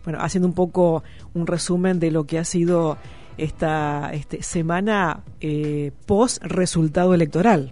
bueno, haciendo un poco un resumen de lo que ha sido esta semana post resultado electoral.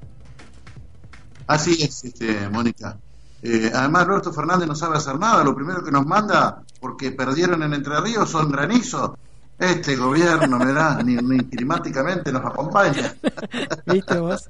Así es, Mónica. Además, Alberto Fernández no sabe hacer nada. Lo primero que nos manda, porque perdieron en Entre Ríos, son granizos. Este gobierno, ¿verdad? Ni climáticamente nos acompaña. ¿Viste vos?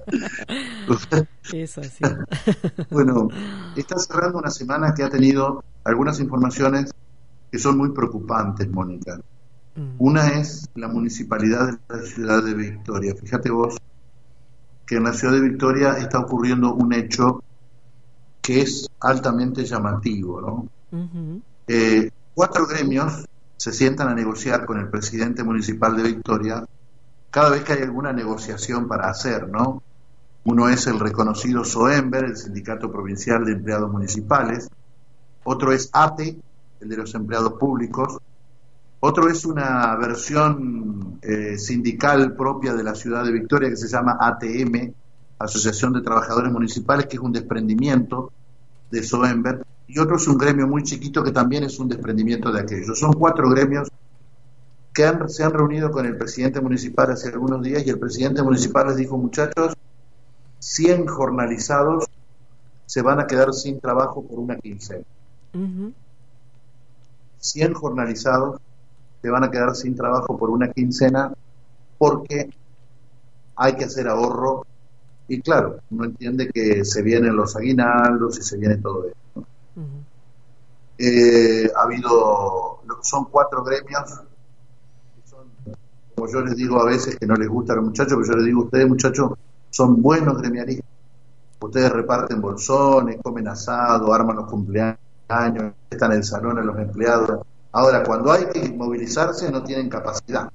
Eso sí. Bueno, está cerrando una semana que ha tenido algunas informaciones que son muy preocupantes, Mónica. Una es la municipalidad de la ciudad de Victoria. Fíjate vos que en la ciudad de Victoria está ocurriendo un hecho que es altamente llamativo, ¿no? Uh-huh. 4 gremios se sientan a negociar con el presidente municipal de Victoria cada vez que hay alguna negociación para hacer, ¿no? Uno es el reconocido SOEMBER, el Sindicato Provincial de Empleados Municipales. Otro es ATE, el de los empleados públicos. Otro es una versión sindical propia de la ciudad de Victoria que se llama ATM, Asociación de Trabajadores Municipales, que es un desprendimiento de SOEMBER. Y otro es un gremio muy chiquito que también es un desprendimiento de aquello. Son 4 gremios que se han reunido con el presidente municipal hace algunos días y el presidente municipal les dijo: muchachos, 100 jornalizados se van a quedar sin trabajo por una quincena. Uh-huh. 100 jornalizados se van a quedar sin trabajo por una quincena porque hay que hacer ahorro. Y claro, uno entiende que se vienen los aguinaldos y se viene todo esto, ¿no? Uh-huh. Son 4 gremios, que son, como yo les digo a veces, que no les gusta a los muchachos, pero yo les digo a ustedes, muchachos, son buenos gremialistas. Ustedes reparten bolsones, comen asado, arman los cumpleaños, están en el salón a los empleados. Ahora, cuando hay que movilizarse, no tienen capacidad.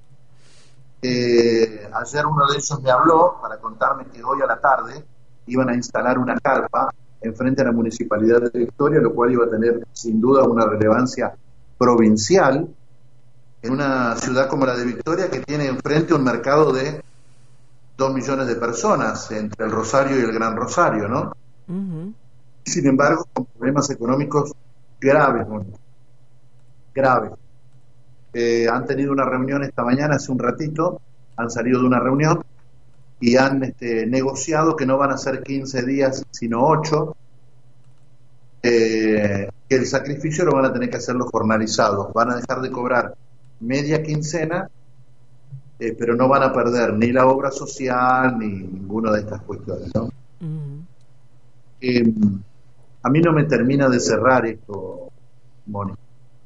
Ayer uno de ellos me habló para contarme que hoy a la tarde iban a instalar una carpa enfrente a la Municipalidad de Victoria, lo cual iba a tener sin duda una relevancia provincial en una ciudad como la de Victoria, que tiene enfrente un mercado de 2 millones de personas entre el Rosario y el Gran Rosario, ¿no? Uh-huh. Sin embargo, con problemas económicos graves, ¿no? Graves. Han tenido una reunión esta mañana, hace un ratito, han salido de una reunión y han negociado que no van a ser 15 días, sino 8, que el sacrificio lo van a tener que hacer los jornalizados, van a dejar de cobrar media quincena, pero no van a perder ni la obra social ni ninguna de estas cuestiones, ¿no? Uh-huh. A mí no me termina de cerrar esto, Mónica.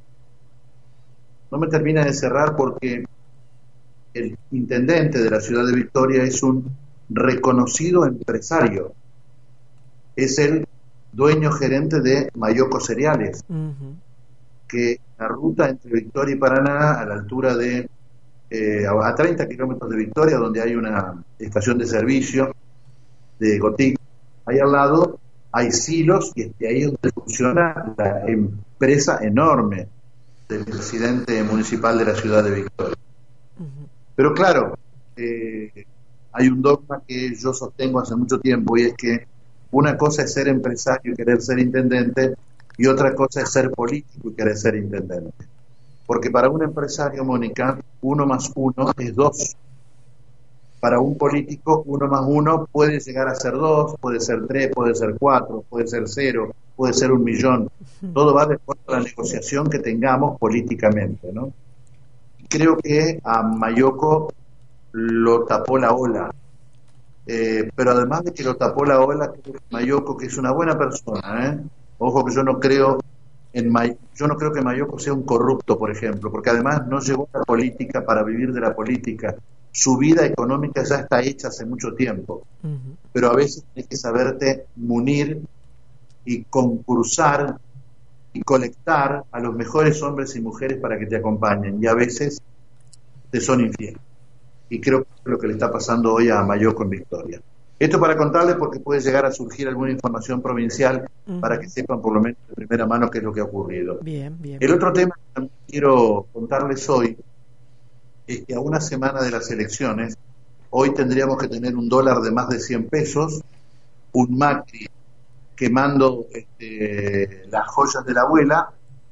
No me termina de cerrar porque el intendente de la ciudad de Victoria es un reconocido empresario. Es el dueño gerente de Mayoco Cereales, uh-huh, que la ruta entre Victoria y Paraná, a la altura de a 30 kilómetros de Victoria, donde hay una estación de servicio de Gotic, ahí al lado hay silos y ahí es donde funciona la empresa enorme del presidente municipal de la ciudad de Victoria. Uh-huh. Pero claro, hay un dogma que yo sostengo hace mucho tiempo, y es que una cosa es ser empresario y querer ser intendente, y otra cosa es ser político y querer ser intendente. Porque para un empresario, Mónica, 1 más 1 es 2. Para un político, 1 más 1 puede llegar a ser 2, puede ser 3, puede ser 4, puede ser 0, puede ser 1 millón. Todo va de acuerdo a la negociación que tengamos políticamente, ¿no? Creo que a Mayoco lo tapó la ola. Pero además de que lo tapó la ola, Mayoco, que es una buena persona, ojo que yo no creo que Mayoco sea un corrupto, por ejemplo, porque además no llegó a la política para vivir de la política. Su vida económica ya está hecha hace mucho tiempo. Uh-huh. Pero a veces tienes que saberte munir y concursar y colectar a los mejores hombres y mujeres para que te acompañen, y a veces te son infieles. Y creo que es lo que le está pasando hoy a Mayoco en Victoria. Esto para contarles, porque puede llegar a surgir alguna información provincial, uh-huh, para que sepan por lo menos de primera mano qué es lo que ha ocurrido. Bien. El otro tema que también quiero contarles hoy es que a una semana de las elecciones, hoy tendríamos que tener un dólar de más de 100 pesos, un Macri quemando las joyas de la abuela,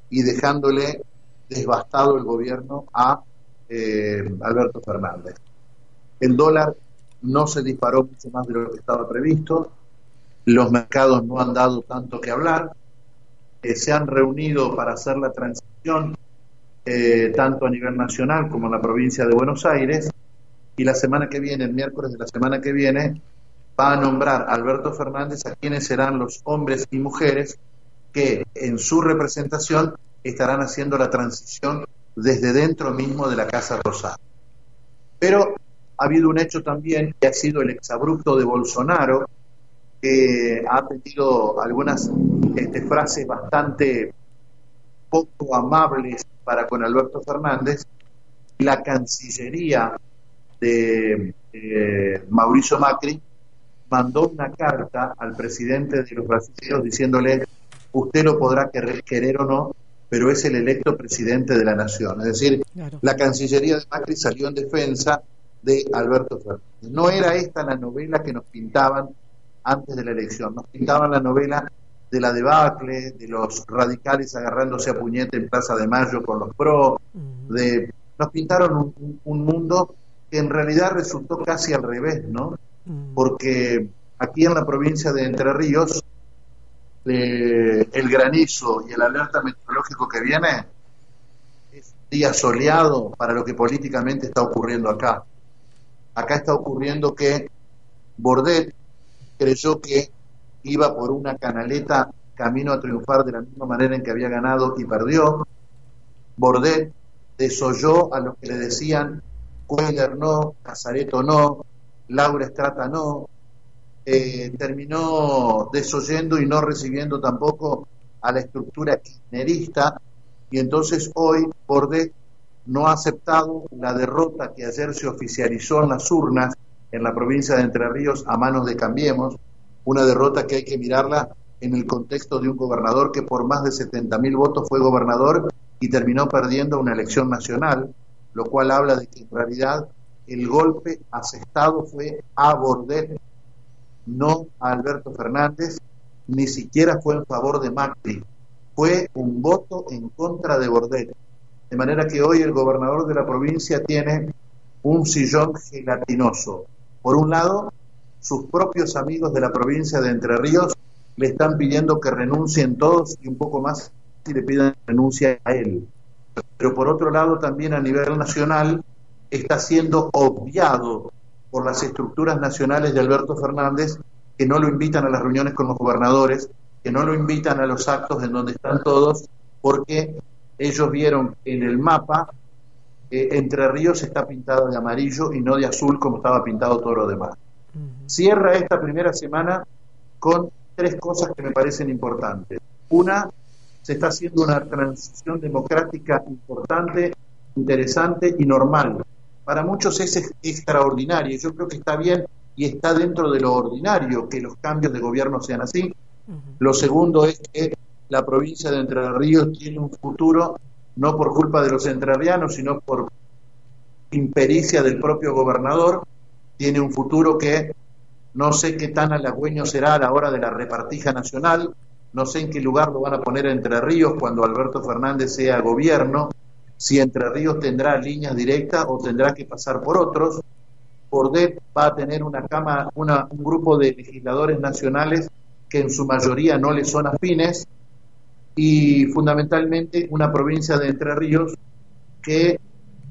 y dejándole devastado el gobierno a Alberto Fernández. El dólar no se disparó mucho más de lo que estaba previsto, los mercados no han dado tanto que hablar, se han reunido para hacer la transición tanto a nivel nacional como en la provincia de Buenos Aires, y la semana que viene, el miércoles de la semana que viene, va a nombrar a Alberto Fernández a quienes serán los hombres y mujeres que en su representación estarán haciendo la transición desde dentro mismo de la Casa Rosada. Pero ha habido un hecho también que ha sido el exabrupto de Bolsonaro, que ha tenido algunas frases bastante poco amables para con Alberto Fernández. La Cancillería de Mauricio Macri mandó una carta al presidente de los brasileños diciéndole: usted lo podrá querer o no, pero es el electo presidente de la nación. Es decir, claro, la Cancillería de Macri salió en defensa de Alberto Fernández. No era esta la novela que nos pintaban antes de la elección, nos pintaban la novela de la debacle, de los radicales agarrándose a puñete en Plaza de Mayo con los PRO, nos pintaron un mundo que en realidad resultó casi al revés, ¿no? Porque aquí en la provincia de Entre Ríos, el granizo y el alerta meteorológico que viene es un día soleado para lo que políticamente está ocurriendo acá. Acá está ocurriendo que Bordet creyó que iba por una canaleta camino a triunfar de la misma manera en que había ganado y perdió. Bordet desoyó a los que le decían: Cuéllar no, Casareto no, Laura Estrata no. Terminó desoyendo y no recibiendo tampoco a la estructura kirchnerista, y entonces hoy Bordet no ha aceptado la derrota que ayer se oficializó en las urnas en la provincia de Entre Ríos a manos de Cambiemos, una derrota que hay que mirarla en el contexto de un gobernador que por más de 70.000 votos fue gobernador y terminó perdiendo una elección nacional, lo cual habla de que en realidad el golpe asestado fue a Bordet, no a Alberto Fernández, ni siquiera fue en favor de Macri, fue un voto en contra de Bordet. De manera que hoy el gobernador de la provincia tiene un sillón gelatinoso. Por un lado, sus propios amigos de la provincia de Entre Ríos le están pidiendo que renuncien todos y un poco más y le pidan renuncia a él. Pero por otro lado, también a nivel nacional está siendo obviado por las estructuras nacionales de Alberto Fernández, que no lo invitan a las reuniones con los gobernadores, que no lo invitan a los actos en donde están todos, porque ellos vieron en el mapa Entre Ríos está pintado de amarillo y no de azul como estaba pintado todo lo demás. Cierra esta primera semana con 3 cosas que me parecen importantes. Una, se está haciendo una transición democrática importante, interesante y normal. Para muchos es extraordinario, y yo creo que está bien y está dentro de lo ordinario que los cambios de gobierno sean así. Lo segundo es que la provincia de Entre Ríos tiene un futuro, no por culpa de los entrerrianos, sino por impericia del propio gobernador. Tiene un futuro que no sé qué tan halagüeño será a la hora de la repartija nacional, no sé en qué lugar lo van a poner Entre Ríos cuando Alberto Fernández sea gobierno, si Entre Ríos tendrá líneas directas o tendrá que pasar por otros. Bordet va a tener un grupo de legisladores nacionales que en su mayoría no le son afines, y fundamentalmente una provincia de Entre Ríos que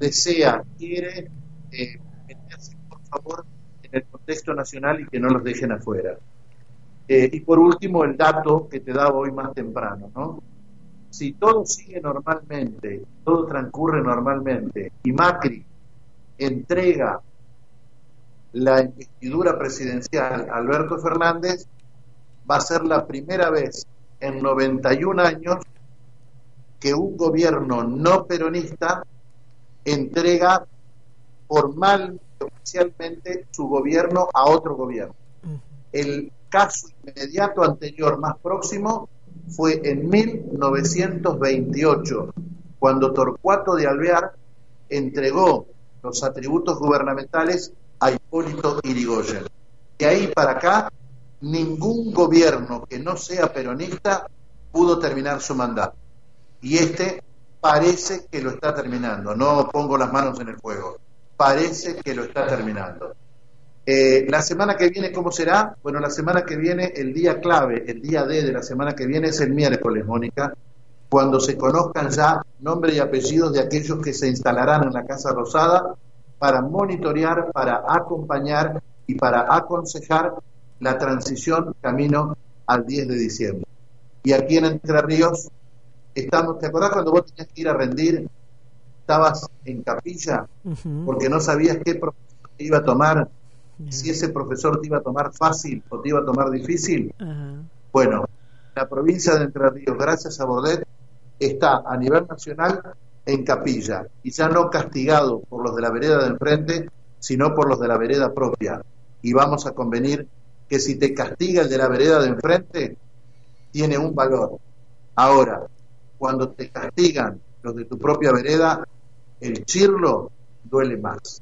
quiere meterse por favor en el contexto nacional y que no los dejen afuera. Y por último, el dato que te daba hoy más temprano, ¿no? Si todo sigue normalmente, todo transcurre normalmente, y Macri entrega la investidura presidencial a Alberto Fernández, va a ser la primera vez en 91 años que un gobierno no peronista entrega formal y oficialmente su gobierno a otro gobierno. El caso inmediato anterior, más próximo, fue en 1928, cuando Torcuato de Alvear entregó los atributos gubernamentales a Hipólito Yrigoyen. De ahí para acá, ningún gobierno que no sea peronista pudo terminar su mandato. y este parece que lo está terminando. No pongo las manos en el fuego, parece que lo está terminando. La semana que viene, ¿cómo será? Bueno, la semana que viene, el día clave, el día D de la semana que viene es el miércoles, Mónica, cuando se conozcan ya nombre y apellidos de aquellos que se instalarán en la Casa Rosada para monitorear, para acompañar y para aconsejar la transición camino al 10 de diciembre. Y aquí en Entre Ríos estamos, ¿te acordás cuando vos tenías que ir a rendir? Estabas en capilla porque no sabías qué profesor te iba a tomar, si ese profesor te iba a tomar fácil o te iba a tomar difícil. Bueno, la provincia de Entre Ríos, gracias a Bordet, está a nivel nacional en capilla y ya no castigado por los de la vereda de enfrente, sino por los de la vereda propia. Y vamos a convenir que si te castiga el de la vereda de enfrente, tiene un valor. Ahora, cuando te castigan los de tu propia vereda, el chirlo duele más.